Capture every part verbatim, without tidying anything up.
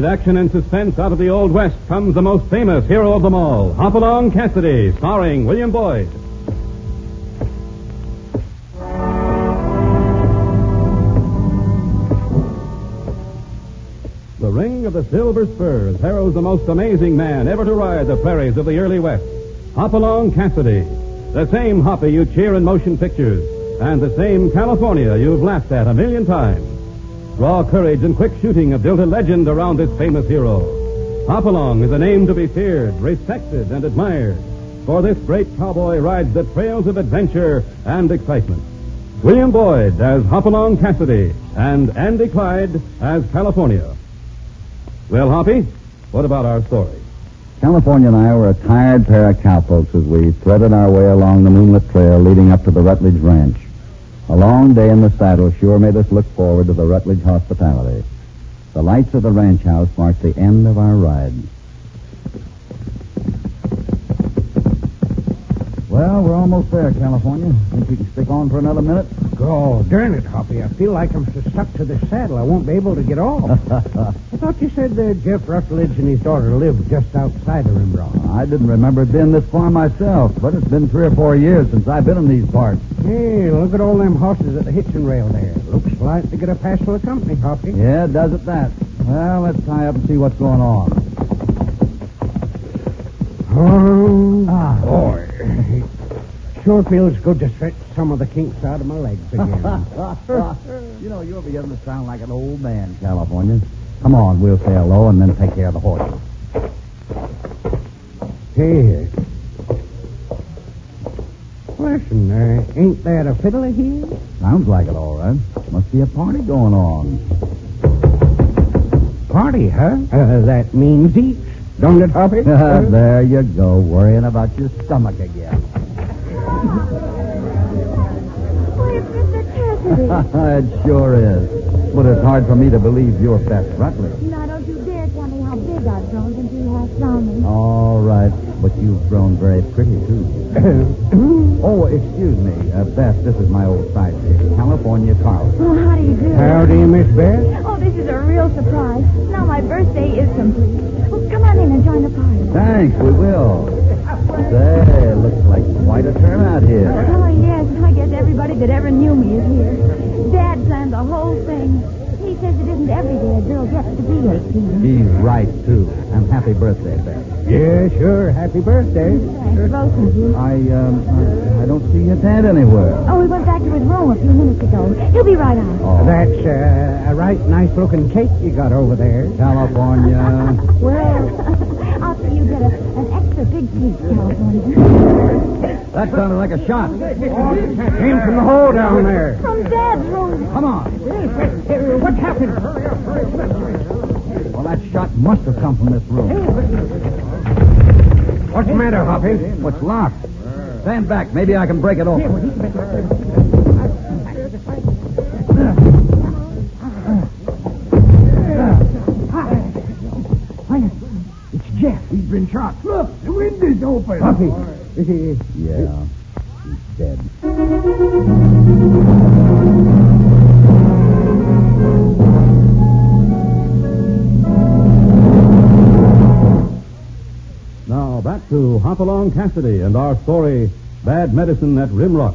action and suspense out of the Old West comes the most famous hero of them all, Hopalong Cassidy, starring William Boyd. The Ring of the Silver Spurs heralds the most amazing man ever to ride the prairies of the early West, Hopalong Cassidy. The same Hoppy you cheer in motion pictures, and the same California you've laughed at a million times. Raw courage and quick shooting have built a legend around this famous hero. Hopalong is a name to be feared, respected, and admired, for this great cowboy rides the trails of adventure and excitement. William Boyd as Hopalong Cassidy, and Andy Clyde as California. Well, Hoppy, what about our story? California and I were a tired pair of cowpokes as we threaded our way along the moonlit trail leading up to the Rutledge Ranch. A long day in the saddle sure made us look forward to the Rutledge hospitality. The lights of the ranch house marked the end of our ride. Well, we're almost there, California. Think you can stick on for another minute? Oh, darn it, Hoppy. I feel like I'm so stuck to the saddle I won't be able to get off. I thought you said that Jeff Rutledge and his daughter lived just outside of Rimrock. I didn't remember it being this far myself, but it's been three or four years since I've been in these parts. Hey, look at all them horses at the hitching rail there. Looks like to get a pass for the company, Hoppy. Yeah, does it that? Well, let's tie up and see what's going on. Oh, ah. boy. Sure feels good to stretch some of the kinks out of my legs again. You know, you're beginning to sound like an old man, California. Come on, we'll sail low and then take care of the horses. Here. Listen, uh, ain't that a fiddler here? Sounds like it, all right. Must be a party going on. Party, huh? Uh, that means eats, don't it, Hoppy? There you go, worrying about your stomach again. Why, it's Mister Cassidy. It sure is. But it's hard for me to believe you're Beth Rutledge. Now, don't you dare tell me how big I've grown since you last saw me. All right, but you've grown very pretty, too. Oh, excuse me, uh, Beth, this is my old sidekick, California Carl. Oh, how do you do? How do you, Miss Beth? Oh, this is a real surprise. Now my birthday is complete. Oh, come on in and join the party. Thanks, we will. Say, looks like quite a turnout here. Oh, yes. I guess everybody that ever knew me is here. Dad planned the whole thing. He says it isn't every day a girl gets to be eighteen. He's right, too. And happy birthday, Beth. Yeah, sure. Happy birthday. Thanks, both of you. I, um, I, I don't see your dad anywhere. Oh, we went back to his room a few minutes ago. He'll be right out. Oh. That's uh, a right nice-looking cake you got over there. California. Well, I'll see you get a, an extra big piece, California. That sounded like a shot. Came from the hole down there. From Dad's room. Come on. What's happened? Well, that shot must have come from this room. What's the matter, Hoppy? What's locked? Stand back. Maybe I can break it open. It's Jeff. He's been shot. Look, the window's open. Hoppy. Yeah, he's dead. Now, back to Hopalong Cassidy and our story, Bad Medicine at Rimrock.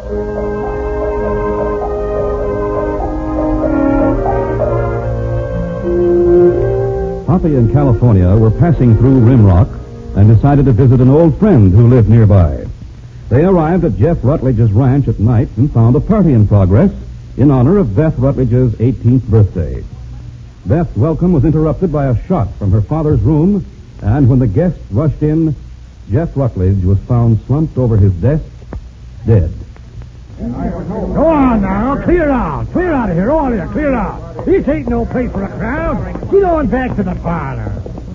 Hoppy and California were passing through Rimrock and decided to visit an old friend who lived nearby. They arrived at Jeff Rutledge's ranch at night and found a party in progress in honor of Beth Rutledge's eighteenth birthday. Beth's welcome was interrupted by a shot from her father's room, and when the guests rushed in, Jeff Rutledge was found slumped over his desk, dead. Go on now, clear out. Clear out of here, all of you, clear out. This ain't no place for a crowd. Get on back to the parlor.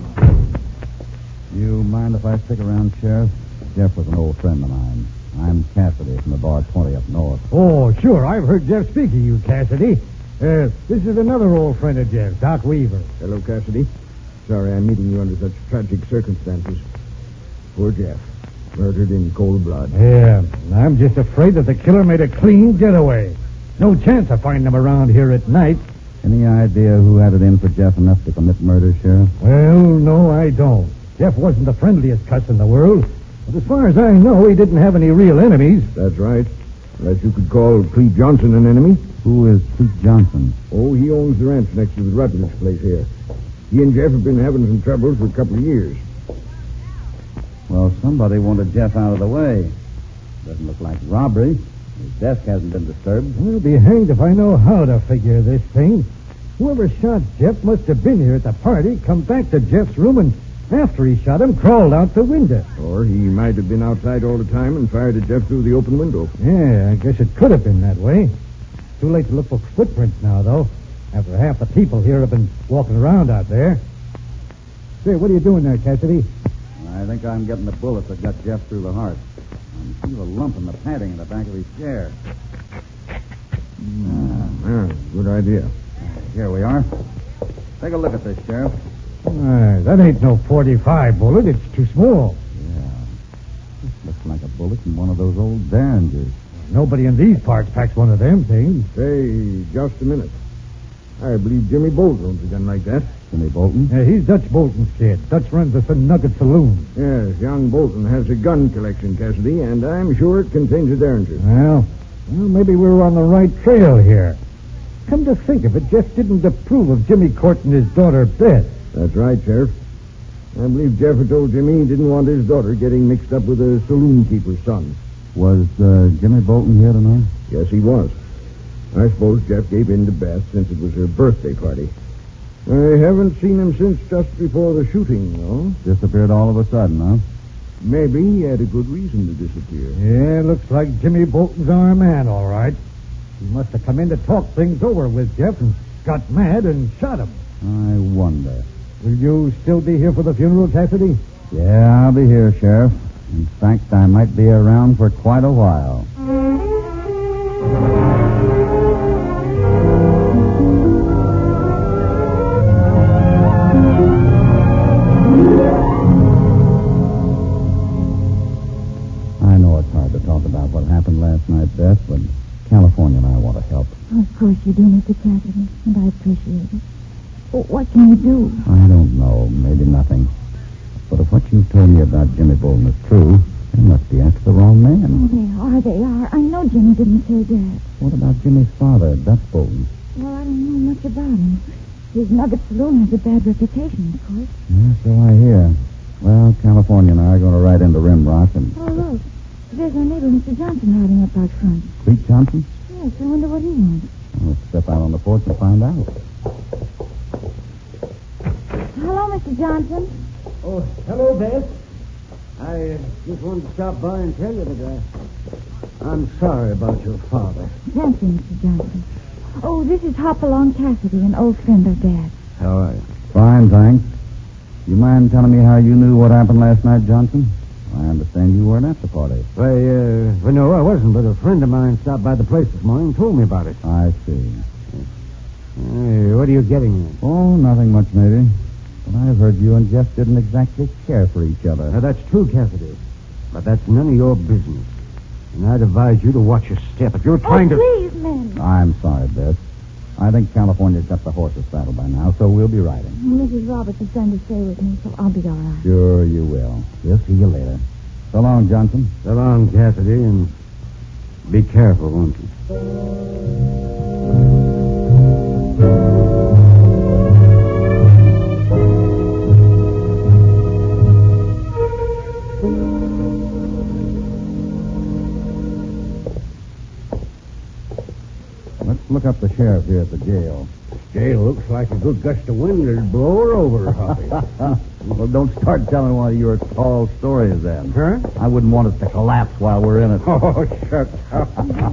You mind if I stick around, Sheriff? Jeff was an old friend of mine. I'm Cassidy from the Bar twenty up north. Oh, sure. I've heard Jeff speak of you, Cassidy. Uh, this is another old friend of Jeff's, Doc Weaver. Hello, Cassidy. Sorry I'm meeting you under such tragic circumstances. Poor Jeff. Murdered in cold blood. Yeah, I'm just afraid that the killer made a clean getaway. No chance of finding him around here at night. Any idea who had it in for Jeff enough to commit murder, Sheriff? Well, no, I don't. Jeff wasn't the friendliest cuss in the world. But as far as I know, he didn't have any real enemies. That's right. Unless you could call Clete Johnson an enemy. Who is Clete Johnson? Oh, he owns the ranch next to the Rutledge place here. He and Jeff have been having some trouble for a couple of years. Well, somebody wanted Jeff out of the way. Doesn't look like robbery. His desk hasn't been disturbed. I'll be hanged if I know how to figure this thing. Whoever shot Jeff must have been here at the party, come back to Jeff's room, and after he shot him, crawled out the window. Or he might have been outside all the time and fired at Jeff through the open window. Yeah, I guess it could have been that way. Too late to look for footprints now, though. After half the people here have been walking around out there. Say, what are you doing there, Cassidy? I think I'm getting the bullet that got Jeff through the heart. I feel a lump in the padding in the back of his chair. Mm. Yeah, good idea. Here we are. Take a look at this, Sheriff. Uh, that ain't no forty-five bullet. It's too small. Yeah. This looks like a bullet from one of those old Derringers. Nobody in these parts packs one of them things. Say, just a minute. I believe Jimmy Bolton owns a gun like that. Jimmy Bolton? Yeah, he's Dutch Bolton's kid. Dutch runs the Nugget Saloon. Yes, young Bolton has a gun collection, Cassidy, and I'm sure it contains a Derringer. Well, well, maybe we're on the right trail here. Come to think of it, Jeff didn't approve of Jimmy courting his daughter, Beth. That's right, Sheriff. I believe Jeff had told Jimmy he didn't want his daughter getting mixed up with a saloon keeper's son. Was uh, Jimmy Bolton here tonight? Yes, he was. I suppose Jeff gave in to Beth since it was her birthday party. I haven't seen him since just before the shooting, though. Disappeared all of a sudden, huh? Maybe he had a good reason to disappear. Yeah, looks like Jimmy Bolton's our man, all right. He must have come in to talk things over with Jeff and got mad and shot him. I wonder. Will you still be here for the funeral, Cassidy? Yeah, I'll be here, Sheriff. In fact, I might be around for quite a while. I know it's hard to talk about what happened last night, Beth, but California and I want to help. Of course you do, Mister Cassidy, and I appreciate it. But what can you do? I don't know. Maybe nothing. But if what you told me about Jimmy Bolton is true, they must be after the wrong man. Oh, they are, they are. I know Jimmy didn't say that. What about Jimmy's father, Dutch Bolton? Well, I don't know much about him. His Nugget Saloon has a bad reputation, of course. Yeah, so I hear. Well, California and I are going to ride into Rimrock and... Oh, look. There's our neighbor, Mister Johnson, riding up out front. Clete Johnson? Yes, I wonder what he wants. I'll step out on the porch and find out. Hello, Mister Johnson. Oh, hello, Beth. I uh, just wanted to stop by and tell you that uh, I'm sorry about your father. Thank you, Mister Johnson. Oh, this is Hopalong Cassidy, an old friend of Dad's. How are you? Fine, thanks. You mind telling me how you knew what happened last night, Johnson? I understand you weren't at the party. Why, uh, well, no, I wasn't, but a friend of mine stopped by the place this morning and told me about it. I see. Hey, what are you getting at? Oh, nothing much, maybe. But I've heard you and Jeff didn't exactly care for each other. Now, that's true, Cassidy. But that's none of your business. And I'd advise you to watch your step. If you're trying oh, to... please, men. I'm sorry, Beth. I think California's got the horses saddled by now, so we'll be riding. Missus Roberts is going to stay with me, so I'll be all right. Sure you will. We'll see you later. So long, Johnson. So long, Cassidy, and be careful, won't you? Let's look up the sheriff here at the jail. Jail looks like a good gust of wind that'd blow her over, Hoppy. Well, don't start telling one of your tall stories then. Huh? I wouldn't want it to collapse while we're in it. Oh, shut up.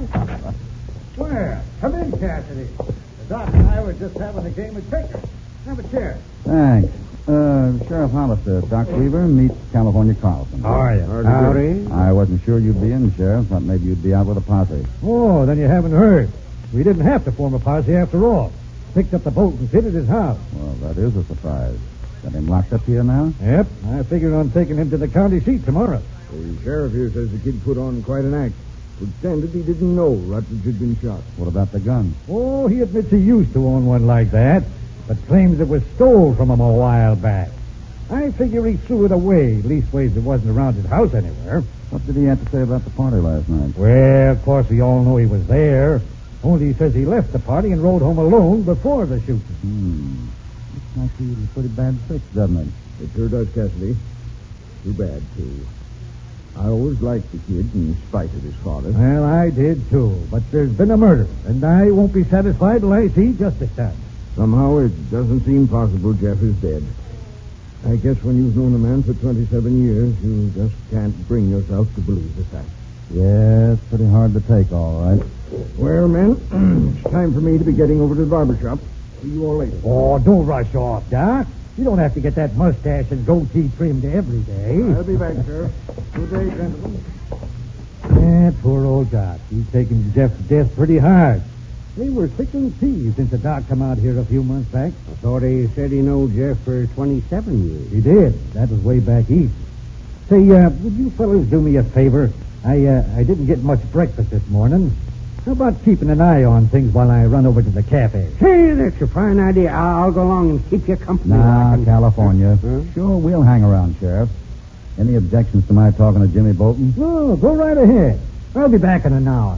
Well, come in, Cassidy. The doc and I were just having a game of checkers. Have a chair. Thanks. Uh, Sheriff Hollister, Doc Weaver, meet California Carlson. How are you? Howdy. I wasn't sure you'd be in, Sheriff. Thought maybe you'd be out with a posse. Oh, then you haven't heard. We didn't have to form a posse after all. Picked up the boat and hid at his house. Well, that is a surprise. Got him locked up here now? Yep. I figured on taking him to the county seat tomorrow. The sheriff here says the kid put on quite an act. Pretended he didn't know Rutledge had been shot. What about the gun? Oh, he admits he used to own one like that, but claims it was stole from him a while back. I figure he threw it away. Leastways, it wasn't around his house anywhere. What did he have to say about the party last night? Well, of course, we all know he was there. Only he says he left the party and rode home alone before the shooting. Hmm. Looks like he was a pretty bad fix, doesn't it? It sure does, Cassidy. Too bad, too. I always liked the kid in spite of his father. Well, I did, too. But there's been a murder, and I won't be satisfied till I see justice done. Somehow it doesn't seem possible Jeff is dead. I guess when you've known a man for twenty-seven years, you just can't bring yourself to believe the fact. Yeah, it's pretty hard to take, all right. Well, men, it's time for me to be getting over to the barber shop. See you all later. Oh, don't rush off, Doc. You don't have to get that mustache and goatee trimmed every day. I'll be back, sir. Good day, gentlemen. Yeah, poor old Doc. He's taking Jeff's death pretty hard. They were kicking peas since the Doc come out here a few months back. I thought he said he knew Jeff for twenty-seven years. He did. That was way back east. Say, uh, would you fellas do me a favor? I, uh, I didn't get much breakfast this morning. How about keeping an eye on things while I run over to the cafe? Hey, that's a fine idea. I'll, I'll go along and keep you company. Nah, like California. Huh? Sure, we'll hang around, Sheriff. Any objections to my talking to Jimmy Bolton? No, go right ahead. I'll be back in an hour.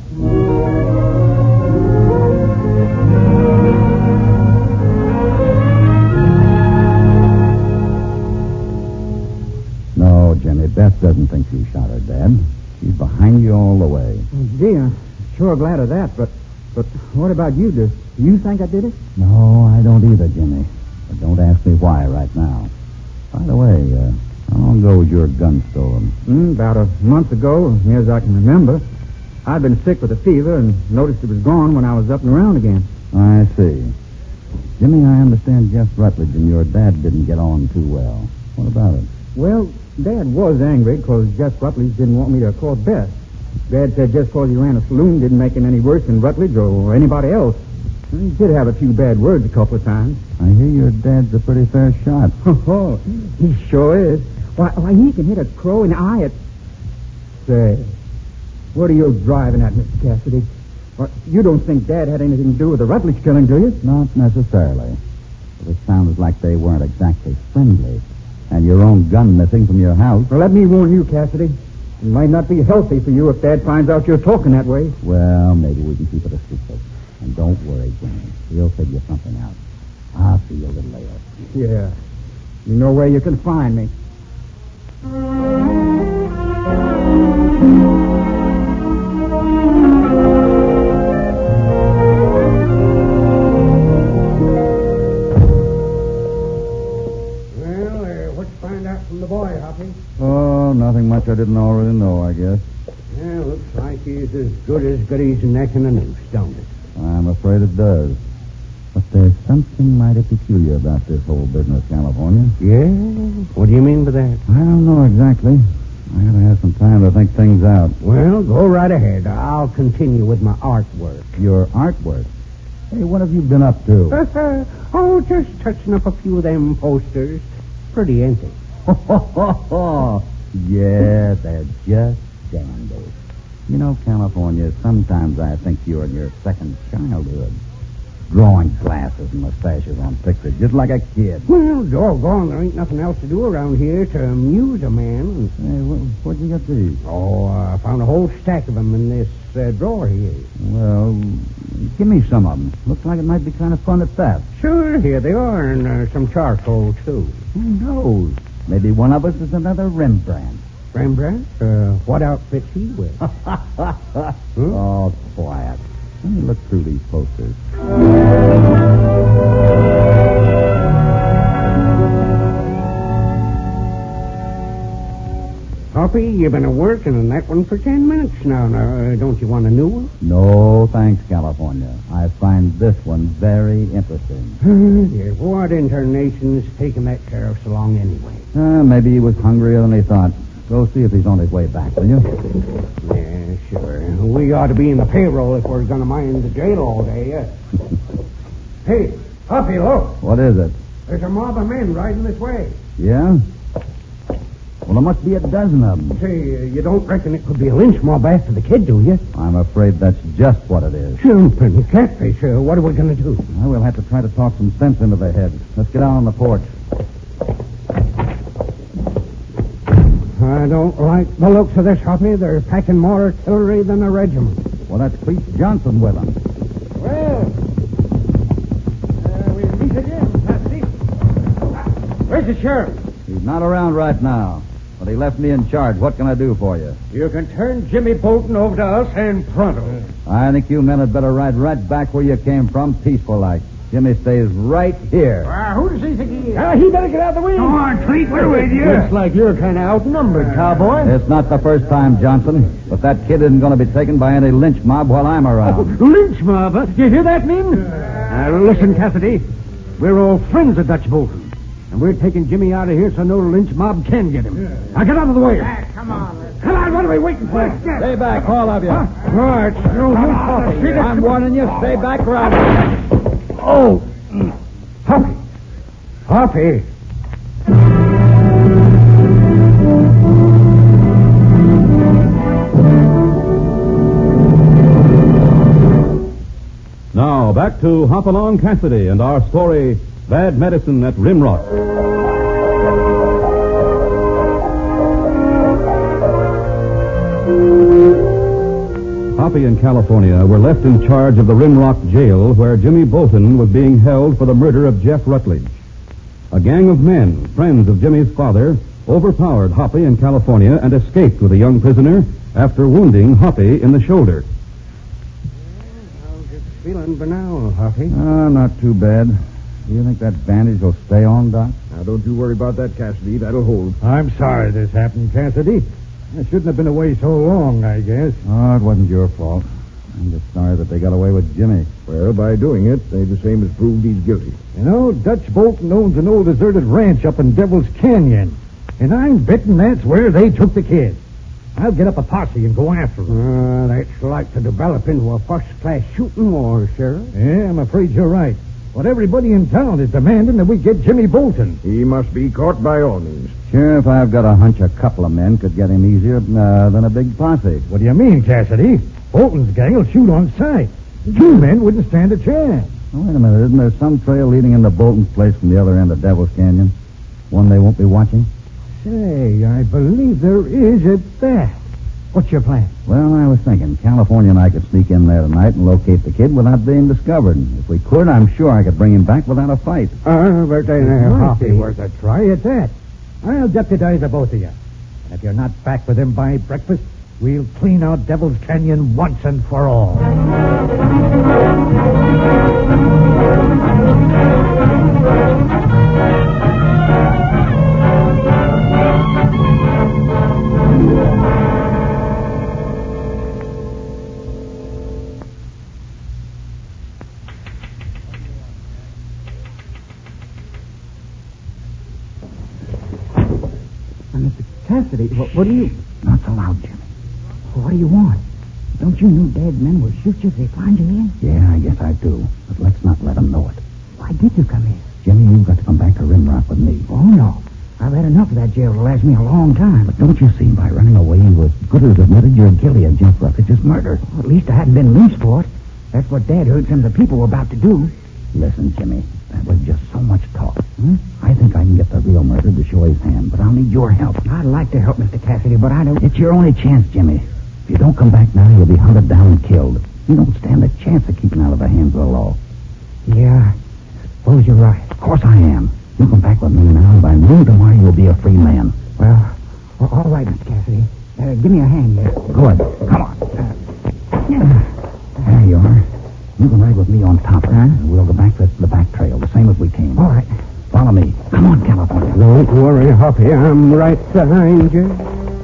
No, Jimmy, Beth doesn't think you shot her, Dad. She's behind you all the way. Gee, I'm sure glad of that, but but what about you? Do you think I did it? No, I don't either, Jimmy. But don't ask me why right now. By the way, uh, how long ago was your gun stolen? Mm, about a month ago, as near as I can remember. I'd been sick with a fever and noticed it was gone when I was up and around again. I see. Jimmy, I understand Jeff Rutledge and your dad didn't get on too well. What about it? Well, Dad was angry because Jeff Rutledge didn't want me to court Beth. Dad said just because he ran a saloon didn't make him any worse than Rutledge or anybody else. He did have a few bad words a couple of times. I hear your dad's a pretty fair shot. Oh, he sure is. Why, why, he can hit a crow in the eye at... Say, what are you driving at, Mister Cassidy? What, you don't think Dad had anything to do with the Rutledge killing, do you? Not necessarily. But it sounds like they weren't exactly friendly. And your own gun missing from your house. Well, let me warn you, Cassidy. It might not be healthy for you if Dad finds out you're talking that way. Well, maybe we can keep it a secret. And don't worry, Jimmy. We'll figure something out. I'll see you a little later. Yeah. You know where you can find me. Well, uh, what'd you find out from the boy, Hoppy? Oh, nothing much I didn't already know, I guess. Yeah, looks like he's as good as goodies neck in a noose, don't it? I'm afraid it does. But there's something mighty peculiar about this whole business, California. Yeah? What do you mean by that? I don't know exactly. I gotta have some time to think things out. Well, go right ahead. I'll continue with my artwork. Your artwork? Hey, what have you been up to? Oh, just touching up a few of them posters. Pretty, ain't they? Yeah, they're just dandy. You know, California, sometimes I think you're in your second childhood. Drawing glasses and mustaches on pictures, just like a kid. Well, doggone, there ain't nothing else to do around here to amuse a man. Hey, wh- where'd you get these? Oh, I found a whole stack of them in this uh, drawer here. Well, give me some of them. Looks like it might be kind of fun at that. Sure, here they are, and uh, some charcoal, too. Who knows? Maybe one of us is another Rembrandt. Rembrandt? Uh, what outfit's he with? Oh, quiet. Let me look through these posters. Hoppy, you've been a-working on that one for ten minutes now. Now, uh, don't you want a new one? No, thanks, California. I find this one very interesting. Dear, what internation's taking that sheriff so long anyway? Uh, maybe he was hungrier than he thought. Go see if he's on his way back, will you? Yeah, sure. We ought to be in the payroll if we're going to mind the jail all day. Uh. Hey, Hoppy, look. What is it? There's a mob of men riding this way. Yeah? Well, there must be a dozen of them. Say, uh, you don't reckon it could be a lynch mob after the kid, do you? I'm afraid that's just what it is. Jumping catfish. Uh, what are we going to do? Well, we'll have to try to talk some sense into their heads. Let's get out on the porch. I don't like the looks of this, Hoppy. They're packing more artillery than a regiment. Well, that's Cleet Johnson with them. Well, uh, we'll meet again, Patsy. Where's the sheriff? He's not around right now, but he left me in charge. What can I do for you? You can turn Jimmy Bolton over to us and pronto. I think you men had better ride right back where you came from, peaceful like. Jimmy stays right here. Uh, who does he think he is? Uh, he better get out of the way. Come on, Cleet, we're with you. Looks like you're kind of outnumbered, cowboy. It's not the first time, Johnson, but that kid isn't going to be taken by any lynch mob while I'm around. Oh, lynch mob, huh? You hear that, Min? Uh, listen, Cassidy. We're all friends of Dutch Bolton, and we're taking Jimmy out of here so no lynch mob can get him. Now get out of the way. Ah, come on. Come on, what are we waiting for? Stay back, all of you. Huh? All right, no use talking. I'm warning you, stay back where I'm... Oh, Hoppy. Hoppy. Now, back to Hopalong Cassidy and our story, Bad Medicine at Rimrock. Hoppy and California were left in charge of the Rimrock jail where Jimmy Bolton was being held for the murder of Jeff Rutledge. A gang of men, friends of Jimmy's father, overpowered Hoppy and California and escaped with a young prisoner after wounding Hoppy in the shoulder. How's it feeling for now, Hoppy? Oh, not too bad. Do you think that bandage will stay on, Doc? Now, don't you worry about that, Cassidy. That'll hold. I'm sorry this happened, Cassidy. I shouldn't have been away so long, I guess. Oh, it wasn't your fault. I'm just sorry that they got away with Jimmy. Well, by doing it, they the same as proved he's guilty. You know, Dutch Bolton owns an old deserted ranch up in Devil's Canyon, and I'm betting that's where they took the kid. I'll get up a posse and go after them. Uh, that's like to develop into a first-class shooting war, Sheriff. Yeah, I'm afraid you're right. But everybody in town is demanding that we get Jimmy Bolton. He must be caught by all means. Sheriff, I've got a hunch a couple of men could get him easier uh, than a big posse. What do you mean, Cassidy? Bolton's gang will shoot on sight. Two men wouldn't stand a chance. Oh, wait a minute. Isn't there some trail leading into Bolton's place from the other end of Devil's Canyon? One they won't be watching? Say, I believe there is at that. What's your plan? Well, I was thinking California and I could sneak in there tonight and locate the kid without being discovered. If we could, I'm sure I could bring him back without a fight. Uh, but they might be worth a try at that. I'll deputize the both of you. And if you're not back with him by breakfast, we'll clean out Devil's Canyon once and for all. Cassidy, what, what do you... Not so loud, Jimmy. What do you want? Don't you know Dad's men will shoot you if they find you in? Yeah, I guess I do. But let's not let them know it. Why did you come here? Jimmy, you've got to come back to Rimrock with me. Oh, no. I've had enough of that jail to last me a long time. But don't you see, by running away, you as good as admitted you're guilty of Jeff Rutledge's murder. Well, at least I hadn't been lynched for it. That's what Dad heard some of the people were about to do. Listen, Jimmy, that was just so much talk. Hmm? I think I can get the real murderer to show his hand, but I'll need your help. I'd like to help Mister Cassidy, but I don't... It's your only chance, Jimmy. If you don't come back now, you'll be hunted down and killed. You don't stand a chance of keeping out of the hands of the law. Yeah, suppose you're right. Of course I am. You come back with me now, and by noon tomorrow you'll be a free man. Well, well all right, Mister Cassidy. Uh, give me a hand here. Good. Come on. Uh, there you are. You can ride with me on top of it, and we'll go back to the back trail, the same as we came. All right. Follow me. Come on, California. Don't worry, Hoppy. I'm right behind you.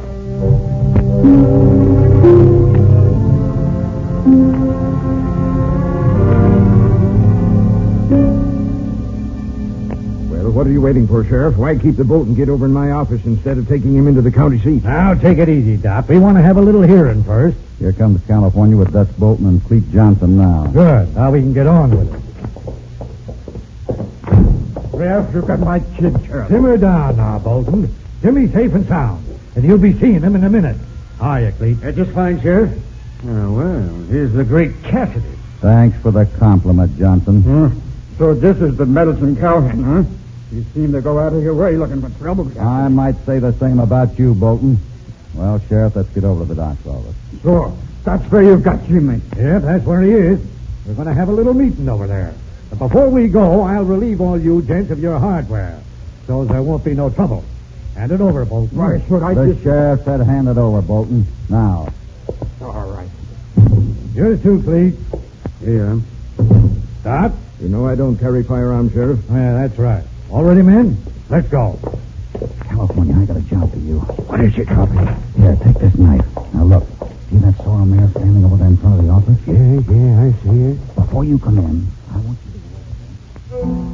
Well, what are you waiting for, Sheriff? Why keep the Bolton kid over in my office instead of taking him into the county seat? Now, take it easy, Doc. We want to have a little hearing first. Here comes California with Dutch Bolton and Cleet Johnson now. Good. Now we can get on with it. Sheriff, you got my kid, Sheriff. Simmer down now, Bolton. Jimmy's safe and sound, and you'll be seeing him in a minute. Hiya, Cleet. Uh, just fine, Sheriff. Oh, well, here's the great Cassidy. Thanks for the compliment, Johnson. Huh? So this is the medicine cowhand, huh? You seem to go out of your way looking for trouble, Captain. I might say the same about you, Bolton. Well, Sheriff, let's get over to the doc's office. So, that's where you've got Jimmy. Yep, that's where he is. We're going to have a little meeting over there. But before we go, I'll relieve all you gents of your hardware, so there won't be no trouble. Hand it over, Bolton. Why should I The just... sheriff said hand it over, Bolton. Now. All right. Yours too, Cleet. Here. Doc? You know I don't carry firearms, Sheriff. Yeah, that's right. All ready, men? Let's go. California, I got a job for you. What is it, Copy? Here, take this knife. Now, look. See that sorrel mare standing over there in front of the office? Yeah, yeah, I see it. Before you come in, I want you to...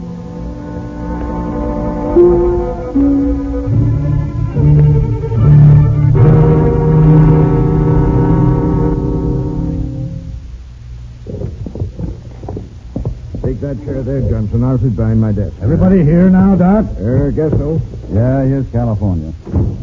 Take that chair there, Johnson. I'll sit behind my desk. Everybody here now, Doc? Uh, guess so. Yeah, here's California.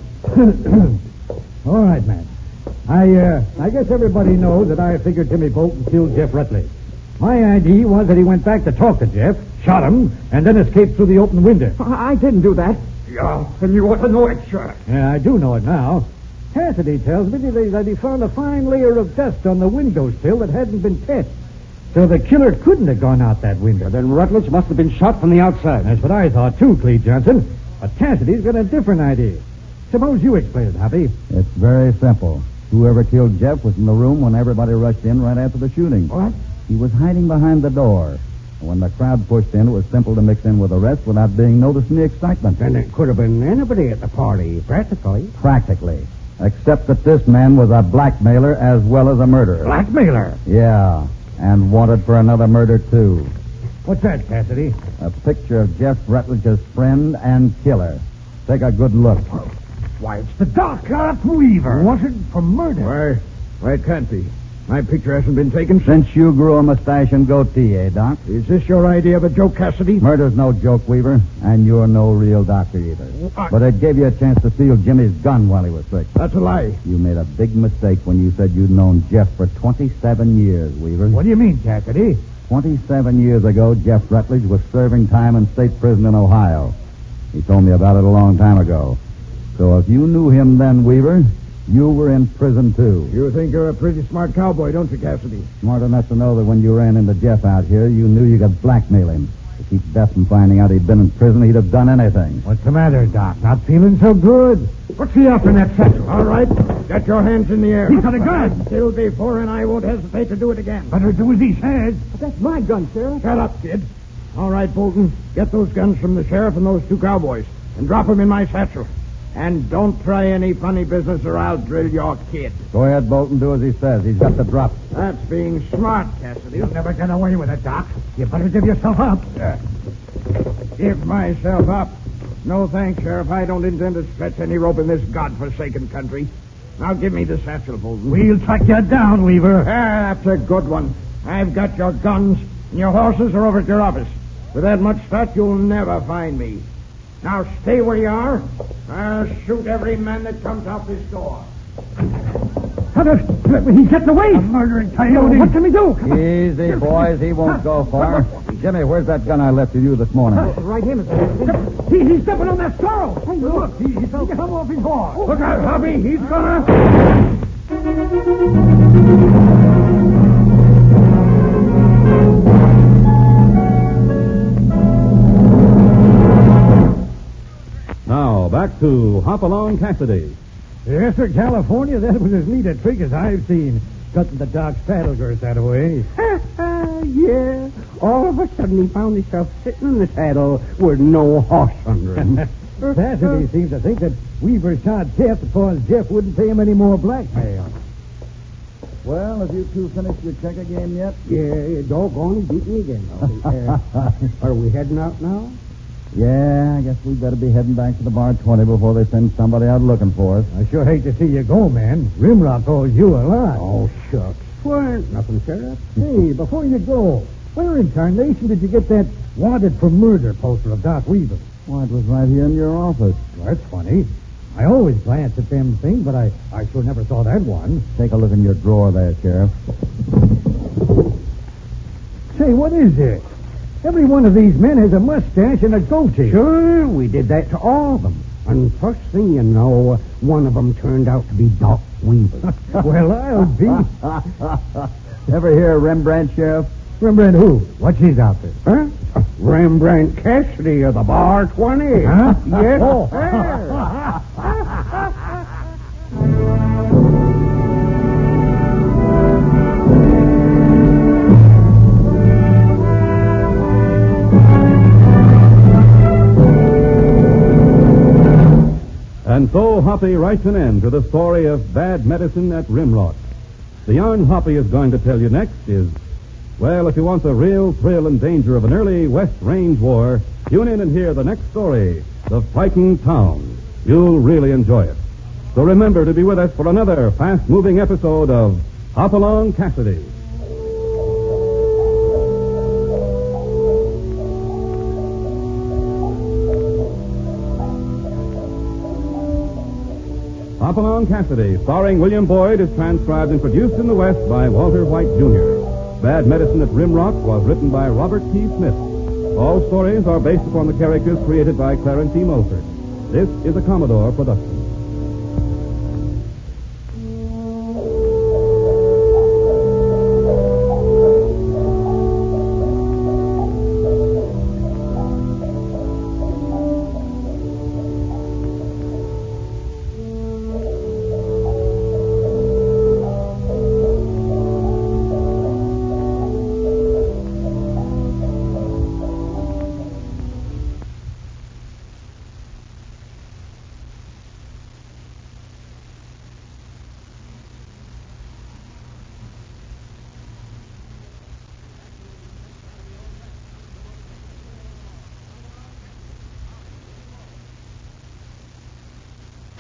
All right, man. I, uh, I guess everybody knows that I figured Jimmy Bolton killed Jeff Rutledge. My idea was that he went back to talk to Jeff, shot him, and then escaped through the open window. I didn't do that. Yeah, and you ought to know it, Sheriff. Yeah, I do know it now. Cassidy tells me that he found a fine layer of dust on the windowsill that hadn't been touched. So the killer couldn't have gone out that window. Then Rutledge must have been shot from the outside. That's what I thought, too, Clete Johnson. But Cassidy's got a different idea. Suppose you explain it, Hoppy. It's very simple. Whoever killed Jeff was in the room when everybody rushed in right after the shooting. What? He was hiding behind the door. And when the crowd pushed in, it was simple to mix in with the rest without being noticed in the excitement. Then it could have been anybody at the party, practically. Practically. Except that this man was a blackmailer as well as a murderer. Blackmailer? Yeah, and wanted for another murder, too. What's that, Cassidy? A picture of Jeff Rutledge's friend and killer. Take a good look. Why, it's the Doc, Doc Weaver. Wanted for murder. Why, why, it can't be. My picture hasn't been taken. Since you grew a mustache and goatee, eh, Doc? Is this your idea of a joke, Cassidy? Murder's no joke, Weaver, and you're no real doctor either. What? But it gave you a chance to steal Jimmy's gun while he was sick. That's a lie. You made a big mistake when you said you'd known Jeff for twenty-seven years, Weaver. What do you mean, Cassidy? twenty-seven years ago, Jeff Rutledge was serving time in state prison in Ohio. He told me about it a long time ago. So if you knew him then, Weaver, you were in prison, too. You think you're a pretty smart cowboy, don't you, Cassidy? Smart enough to know that when you ran into Jeff out here, you knew you could blackmail him. To keep Beth from finding out he'd been in prison, he'd have done anything. What's the matter, Doc? Not feeling so good? What's he after in that satchel? All right. Get your hands in the air. He's got a gun. Still before, and I won't hesitate to do it again. Better do as he says. But that's my gun, Sheriff. Shut up, kid. All right, Bolton. Get those guns from the sheriff and those two cowboys, and drop them in my satchel. And don't try any funny business or I'll drill your kid. Go ahead, Bolton. Do as he says. He's got the drop. That's being smart, Cassidy. You'll never get away with it, Doc. You better give yourself up. Yeah. Give myself up. No thanks, Sheriff. I don't intend to stretch any rope in this godforsaken country. Now give me the satchel, Bolton. We'll track you down, Weaver. Ah, that's a good one. I've got your guns, and your horses are over at your office. With that much stuff, you'll never find me. Now stay where you are. I'll shoot every man that comes out this door. He's getting away. A murdering coyote. What can we do? Easy, boys. He won't go far. Jimmy, where's that gun I left with you this morning? Right here, Mister Cassidy. He, he's stepping on that sorrel. Hey, look. He, he fell come off his horse. Look out, Hobby. He's gonna... Now, back to Hopalong Cassidy. Yes, sir, California. That was as neat a trick as I've seen. Cutting the Doc's saddle girth that way. Yeah. All of a sudden he found himself sitting in the saddle with no horse under him. Cassidy seems to think that Weaver shot Jeff because Jeff wouldn't pay him any more blackmail. Well, have you two finished your checker game yet? Yeah, doggone, he beat me again. Uh, are we heading out now? Yeah, I guess we'd better be heading back to the bar twenty before they send somebody out looking for us. I sure hate to see you go, man. Rimrock owes you a lot. Oh, shucks. Well, ain't nothing, Sheriff. Hey, before you go, where in tarnation did you get that wanted for murder poster of Doc Weaver? Why, it was right here in your office. Well, that's funny. I always glance at them things, but I, I sure never saw that one. Take a look in your drawer there, Sheriff. Say, what is this? Every one of these men has a mustache and a goatee. Sure, we did that to all of them. And first thing you know, one of them turned out to be Doc Weaver. Well, I'll be. Ever hear of Rembrandt, Sheriff? Rembrandt who? What's his outfit? Huh? Rembrandt Cassidy of the Bar twenty. Huh? Yes, Oh. sir. And so Hoppy writes an end to the story of bad medicine at Rimrock. The yarn Hoppy is going to tell you next is, well, if you want the real thrill and danger of an early West Range war, tune in and hear the next story, The Fighting Town. You'll really enjoy it. So remember to be with us for another fast-moving episode of Hopalong Cassidy. Hopalong Cassidy, starring William Boyd, is transcribed and produced in the West by Walter White, Junior Bad Medicine at Rimrock was written by Robert T. Smith. All stories are based upon the characters created by Clarence E. Mulford. This is a Commodore production.